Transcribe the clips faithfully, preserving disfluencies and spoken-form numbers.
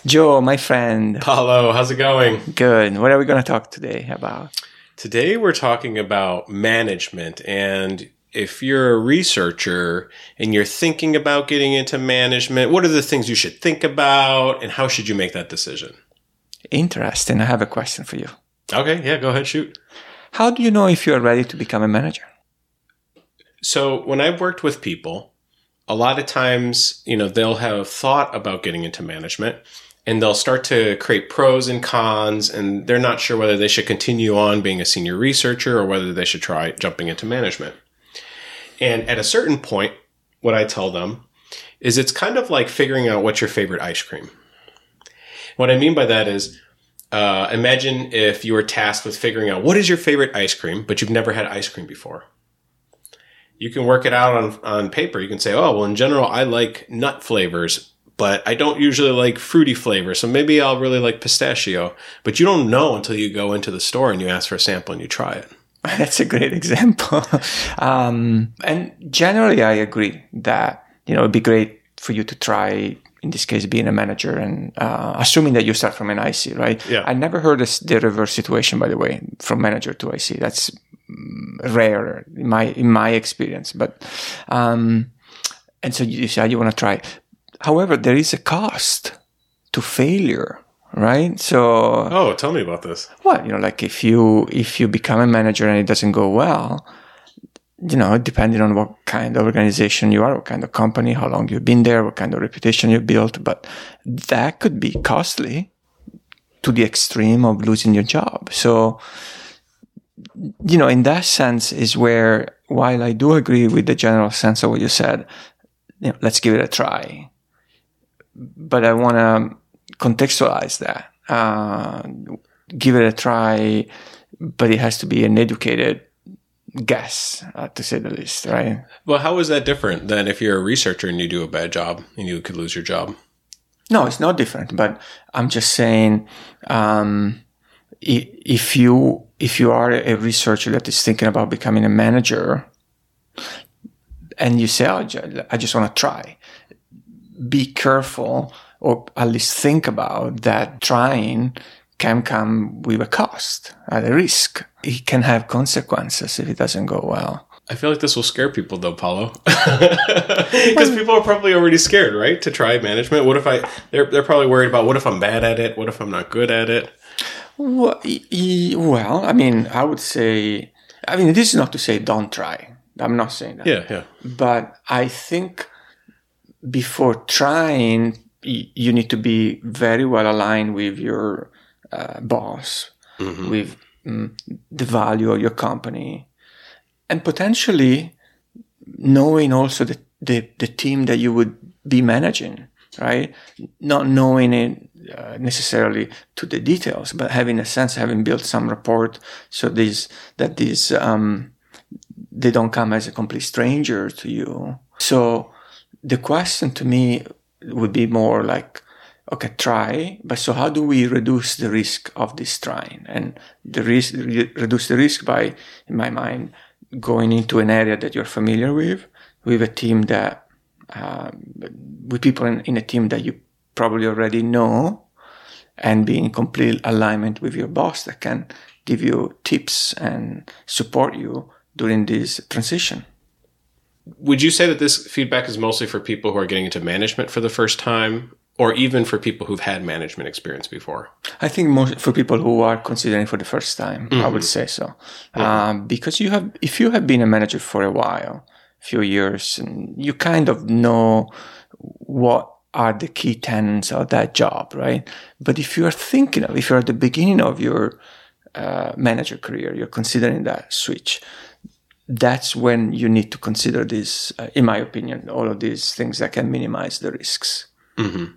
Joe, my friend. Paulo, how's it going? Good. What are we going to talk today about? Today we're talking about management, and if you're a researcher and you're thinking about getting into management, what are the things you should think about and how should you make that decision? Interesting. I have a question for you. Okay, yeah, go ahead, shoot. How do you know if you're ready to become a manager? So when I've worked with people, a lot of times, you know, they'll have thought about getting into management and they'll start to create pros and cons, and they're not sure whether they should continue on being a senior researcher or whether they should try jumping into management. And at a certain point, what I tell them is it's kind of like figuring out what's your favorite ice cream. What I mean by that is, uh, imagine if you were tasked with figuring out what is your favorite ice cream, but you've never had ice cream before. You can work it out on, on paper. You can say, oh, well, in general, I like nut flavors, but I don't usually like fruity flavors. So maybe I'll really like pistachio. But you don't know until you go into the store and you ask for a sample and you try it. That's a great example. um, and generally, I agree that, you know, it'd be great for you to try, in this case, being a manager, and uh, assuming that you start from an I C, right? Yeah. I never heard this, the reverse situation, by the way, from manager to I C. That's rare in my in my experience. But um, and so you decide you want to try. However, there is a cost to failure, right? So oh, tell me about this. Well, you know, like if you if you become a manager and it doesn't go well, you know, depending on what kind of organization you are, what kind of company, how long you've been there, what kind of reputation you built, but that could be costly to the extreme of losing your job. So, you know, in that sense is where, while I do agree with the general sense of what you said, you know, let's give it a try. But I want to contextualize that. Uh, give it a try, but it has to be an educated guess, uh, to say the least, right? Well, how is that different than if you're a researcher and you do a bad job and you could lose your job? No, it's not different, but I'm just saying, um, if you, if you are a researcher that is thinking about becoming a manager and you say, oh, I just want to try, be careful, or at least think about that trying can come with a cost, at a risk. It can have consequences if it doesn't go well. I feel like this will scare people, though, Paulo, because people are probably already scared, right, to try management. What if I? They're they're probably worried about what if I'm bad at it? What if I'm not good at it? Well, well, I mean, I would say, I mean, this is not to say don't try. I'm not saying that. Yeah, yeah. But I think before trying, you need to be very well aligned with your uh, boss, mm-hmm. with um, the value of your company, and potentially knowing also the, the, the team that you would be managing, right? Not knowing it uh, necessarily to the details, but having a sense, having built some rapport, so these that these um, they don't come as a complete stranger to you. So the question to me would be more like, okay, try, but so how do we reduce the risk of this trying? And the risk, re- reduce the risk by, in my mind, going into an area that you're familiar with, with a team that, uh, with people in, in a team that you probably already know, and be in complete alignment with your boss that can give you tips and support you during this transition. Would you say that this feedback is mostly for people who are getting into management for the first time, or even for people who've had management experience before? I think most for people who are considering for the first time, mm-hmm. I would say so. Mm-hmm. Um, because you have, if you have been a manager for a while, a few years, and you kind of know what are the key tenets of that job, right? But if you are thinking of, if you're at the beginning of your uh, manager career, you're considering that switch, that's when you need to consider this, uh, in my opinion, all of these things that can minimize the risks. Mm-hmm.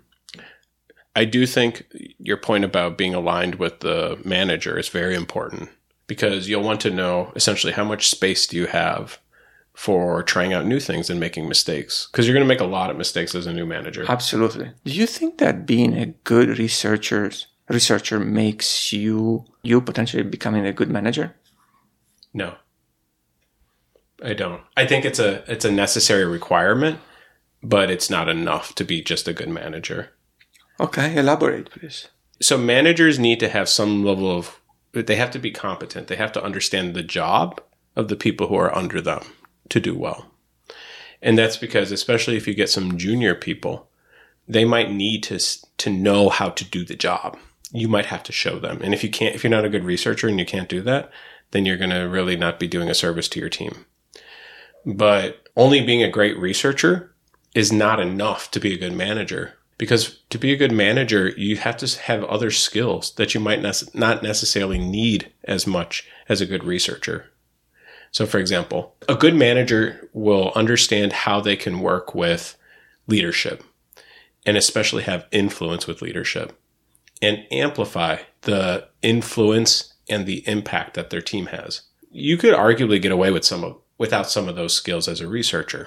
I do think your point about being aligned with the manager is very important, because you'll want to know essentially how much space do you have for trying out new things and making mistakes, because you're going to make a lot of mistakes as a new manager. Absolutely. Do you think that being a good researcher researcher makes you you potentially becoming a good manager? No, I don't. I think it's a it's a necessary requirement, but it's not enough to be just a good manager. Okay, elaborate, please. So managers need to have some level of, they have to be competent. They have to understand the job of the people who are under them to do well. And that's because, especially if you get some junior people, they might need to to know how to do the job. You might have to show them. And if you can't, if you're not a good researcher and you can't do that, then you're going to really not be doing a service to your team. But only being a great researcher is not enough to be a good manager. Because to be a good manager, you have to have other skills that you might ne- not necessarily need as much as a good researcher. So, for example, a good manager will understand how they can work with leadership, and especially have influence with leadership, and amplify the influence and the impact that their team has. You could arguably get away with some of, without some of those skills as a researcher.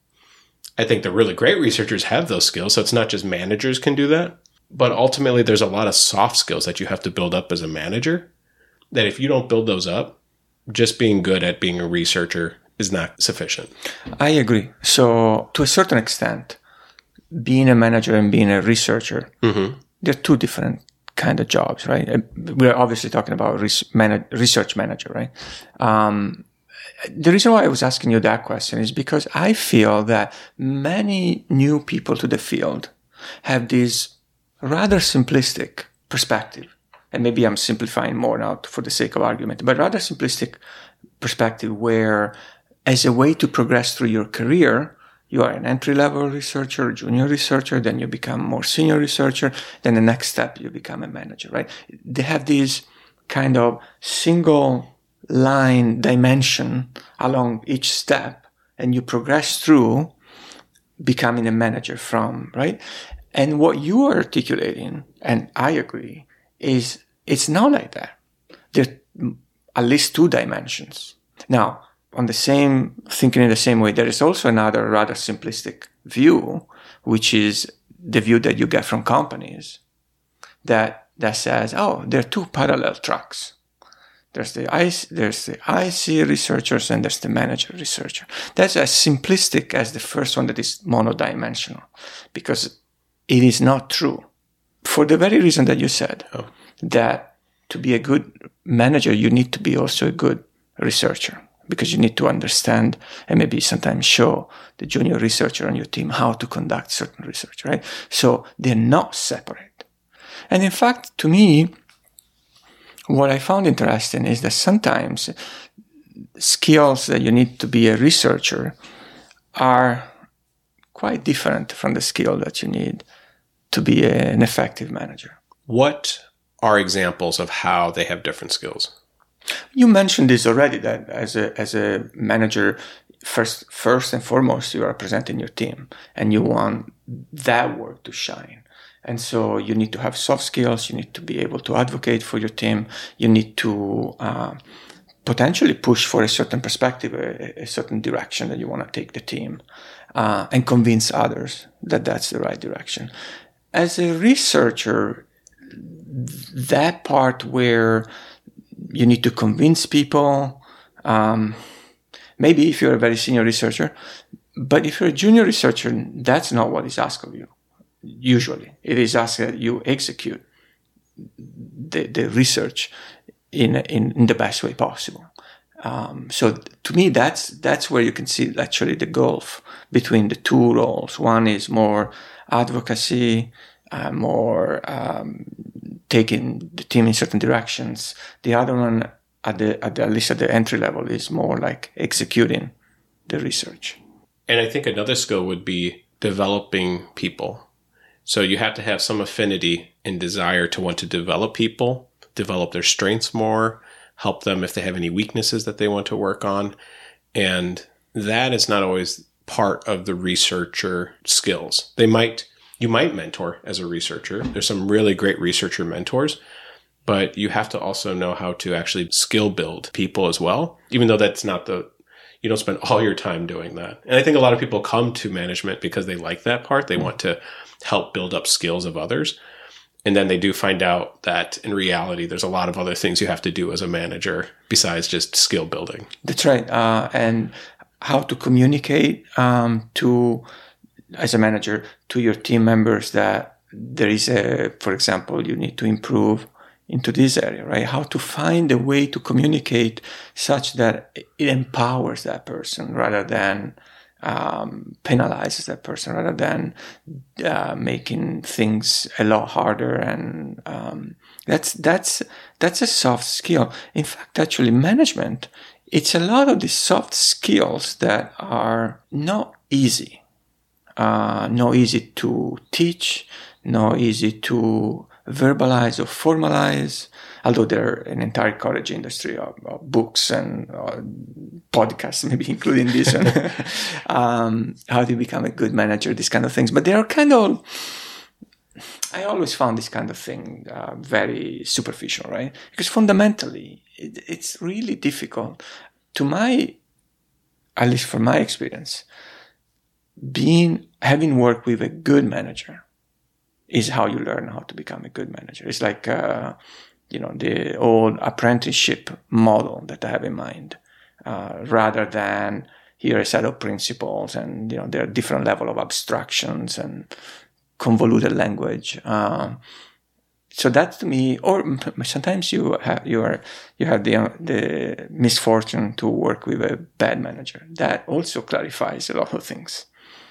I think the really great researchers have those skills, so it's not just managers can do that, but ultimately there's a lot of soft skills that you have to build up as a manager, that if you don't build those up, just being good at being a researcher is not sufficient. I agree. So to a certain extent, being a manager and being a researcher, mm-hmm. they're two different kind of jobs, right? We're obviously talking about research manager, right? Um, the reason why I was asking you that question is because I feel that many new people to the field have this rather simplistic perspective. And maybe I'm simplifying more now for the sake of argument, but rather simplistic perspective where as a way to progress through your career, you are an entry-level researcher, junior researcher, then you become more senior researcher, then the next step you become a manager, right? They have this kind of single line dimension along each step, and you progress through becoming a manager from, right? And what you are articulating, and I agree, is it's not like that. There are at least two dimensions. Now, on the same, thinking in the same way, there is also another rather simplistic view, which is the view that you get from companies that, that says, oh, there are two parallel tracks. There's the I C, there's the I C researchers and there's the manager researcher. That's as simplistic as the first one that is monodimensional, because it is not true. For the very reason that you said, oh. that to be a good manager, you need to be also a good researcher, because you need to understand and maybe sometimes show the junior researcher on your team how to conduct certain research, right? So they're not separate. And in fact, to me, what I found interesting is that sometimes skills that you need to be a researcher are quite different from the skill that you need to be a, an effective manager. What are examples of how they have different skills? You mentioned this already, that as a as a manager, first first and foremost, you are representing your team and you want that work to shine. And so you need to have soft skills, you need to be able to advocate for your team, you need to uh, potentially push for a certain perspective, a, a certain direction that you want to take the team, uh, and convince others that that's the right direction. As a researcher, that part where you need to convince people, um, maybe if you're a very senior researcher, but if you're a junior researcher, that's not what is asked of you. Usually, it is asked that you execute the, the research in, in in the best way possible. Um, so to me, that's that's where you can see actually the gulf between the two roles. One is more advocacy, uh, more um, taking the team in certain directions. The other one, at the, at the at least at the entry level, is more like executing the research. And I think another skill would be developing people. So you have to have some affinity and desire to want to develop people, develop their strengths more, help them if they have any weaknesses that they want to work on. And that is not always part of the researcher skills. They might, you might mentor as a researcher. There's some really great researcher mentors, but you have to also know how to actually skill build people as well, even though that's not the, you don't spend all your time doing that. And I think a lot of people come to management because they like that part. They want to help build up skills of others. And then they do find out that in reality, there's a lot of other things you have to do as a manager besides just skill building. That's right. Uh, and how to communicate um, to, as a manager, to your team members that there is a, for example, you need to improve into this area, right? How to find a way to communicate such that it empowers that person rather than um, penalizes that person, rather than uh, making things a lot harder. And um, that's that's that's a soft skill. In fact, actually, management, it's a lot of these soft skills that are not easy, uh, not easy to teach, not easy to verbalize or formalize, although there are an entire college industry of, of books and uh, podcasts, maybe including this one. um, how do you become a good manager, these kind of things. But they are kind of, I always found this kind of thing uh, very superficial, right? Because fundamentally, it, it's really difficult. To my, at least from my experience, being, having worked with a good manager is how you learn how to become a good manager. It's like, uh, you know, the old apprenticeship model that I have in mind, uh, rather than here a set of principles and, you know, there are different level of abstractions and convoluted language. Um, so that to me, or sometimes you have, you are, you have the, the misfortune to work with a bad manager. That also clarifies a lot of things.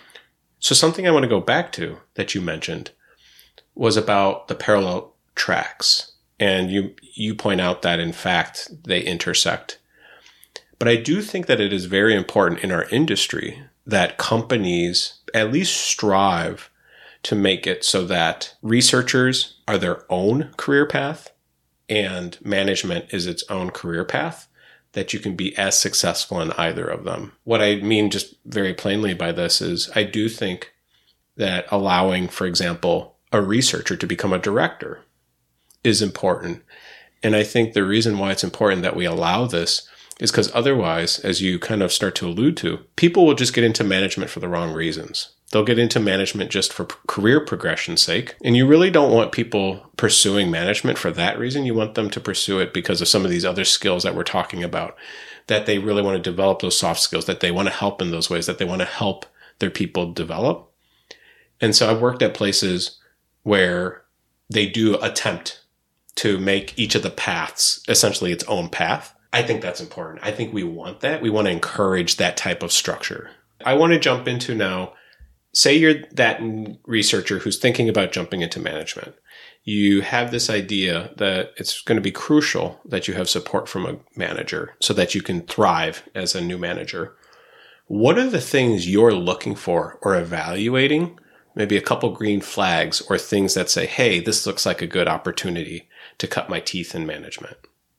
So something I want to go back to that you mentioned was about the parallel tracks. And you you point out that, in fact, they intersect. But I do think that it is very important in our industry that companies at least strive to make it so that researchers are their own career path and management is its own career path, that you can be as successful in either of them. What I mean just very plainly by this is I do think that allowing, for example, a researcher to become a director is important. And I think the reason why it's important that we allow this is because otherwise, as you kind of start to allude to, people will just get into management for the wrong reasons. They'll get into management just for career progression's sake. And you really don't want people pursuing management for that reason. You want them to pursue it because of some of these other skills that we're talking about, that they really want to develop those soft skills, that they want to help in those ways, that they want to help their people develop. And so I've worked at places where they do attempt to make each of the paths essentially its own path. I think that's important. I think we want that. We want to encourage that type of structure. I want to jump into now, say you're that researcher who's thinking about jumping into management. You have this idea that it's going to be crucial that you have support from a manager so that you can thrive as a new manager. What are the things you're looking for or evaluating? Maybe a couple green flags or things that say, hey, this looks like a good opportunity to cut my teeth in management.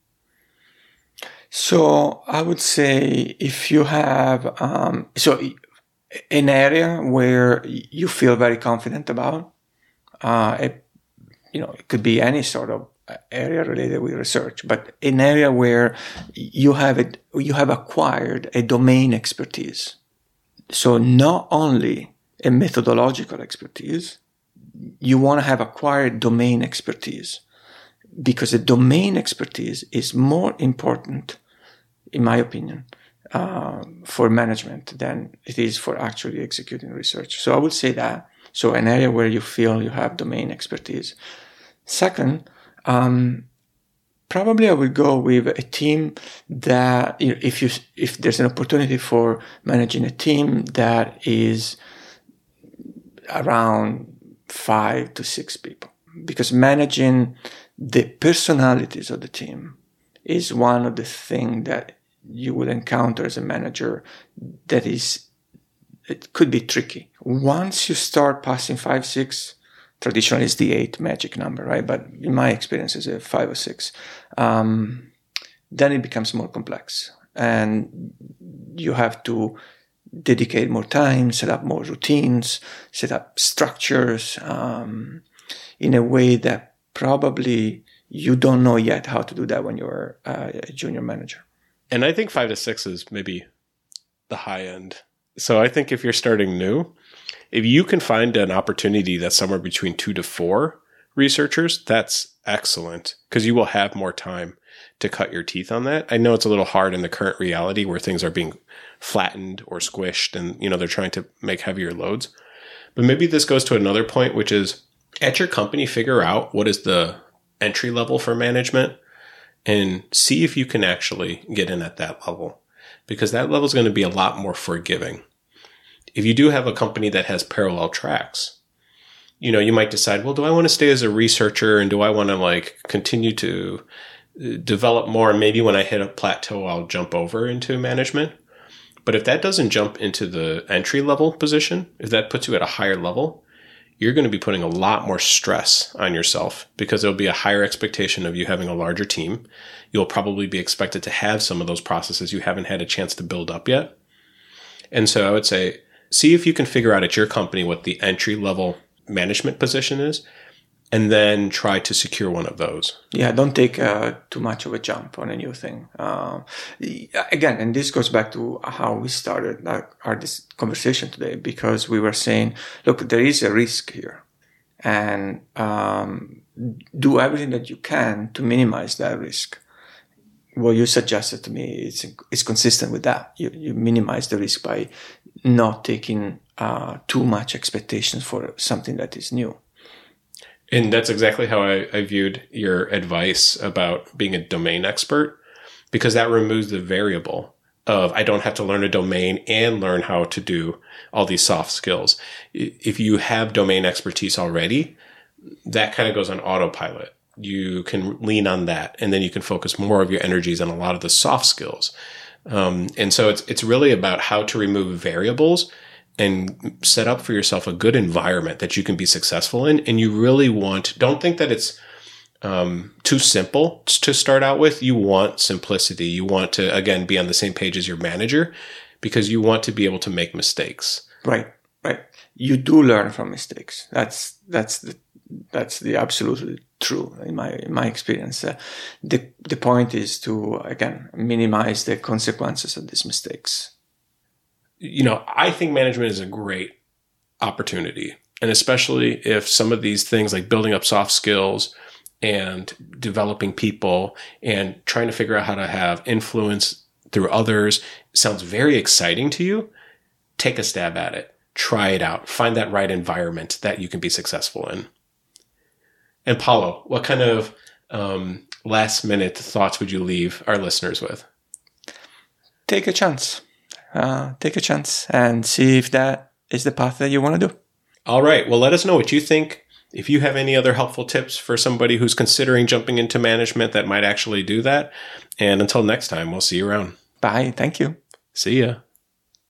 So I would say if you have, um, so an area where you feel very confident about, uh, it, you know, it could be any sort of area related with research, but an area where you have it, you have acquired a domain expertise. So not only a methodological expertise, you want to have acquired domain expertise, because a domain expertise is more important, in my opinion, uh, for management than it is for actually executing research. So I would say that. So an area where you feel you have domain expertise. Second, um, probably I would go with a team that, if you, if there's an opportunity for managing a team that is around five to six people, because managing the personalities of the team is one of the things that you will encounter as a manager that is, it could be tricky. Once you start passing five, six, traditionally it's the eight magic number, right? But in my experience, it's a five or six. Um, then it becomes more complex, and you have to dedicate more time, set up more routines, set up structures um, in a way that probably you don't know yet how to do that when you're uh, a junior manager. And I think five to six is maybe the high end. So I think if you're starting new, if you can find an opportunity that's somewhere between two to four researchers, that's excellent, because you will have more time to cut your teeth on that. I know it's a little hard in the current reality where things are being flattened or squished and, you know, they're trying to make heavier loads. But maybe this goes to another point, which is At your company, figure out what is the entry level for management and see if you can actually get in at that level, because that level is going to be a lot more forgiving. If you do have a company that has parallel tracks, you know, you might decide, well, do I want to stay as a researcher and do I want to like continue to develop more? And maybe when I hit a plateau, I'll jump over into management. But if that doesn't jump into the entry level position, if that puts you at a higher level, you're going to be putting a lot more stress on yourself because there'll be a higher expectation of you having a larger team. You'll probably be expected to have some of those processes you haven't had a chance to build up yet. And so I would say, see if you can figure out at your company what the entry level management position is, and then try to secure one of those. Yeah, don't take uh, too much of a jump on a new thing. Uh, again, and this goes back to how we started like, our this conversation today, because we were saying, look, there is a risk here, and um, do everything that you can to minimize that risk. What you suggested to me is is consistent with that. You, you minimize the risk by not taking uh, too much expectations for something that is new. And that's exactly how I, I viewed your advice about being a domain expert, because that removes the variable of I don't have to learn a domain and learn how to do all these soft skills. If you have domain expertise already, that kind of goes on autopilot. You can lean on that, and then you can focus more of your energies on a lot of the soft skills. Um, and so it's it's really about how to remove variables and set up for yourself a good environment that you can be successful in. And you really want, don't think that it's um, too simple to start out with. You want simplicity. You want to, again, be on the same page as your manager, because you want to be able to make mistakes. Right, right. You do learn from mistakes. That's that's the that's the absolutely true in my in my experience. Uh, the the point is to, again, minimize the consequences of these mistakes. You know, I think management is a great opportunity. And especially if some of these things like building up soft skills and developing people and trying to figure out how to have influence through others sounds very exciting to you, take a stab at it. Try it out. Find that right environment that you can be successful in. And Paulo, what kind of um, last minute thoughts would you leave our listeners with? Take a chance. Uh, take a chance and see if that is the path that you want to do. All right. Well, let us know what you think. If you have any other helpful tips for somebody who's considering jumping into management that might actually do that. And until next time, we'll see you around. Bye. Thank you. See ya.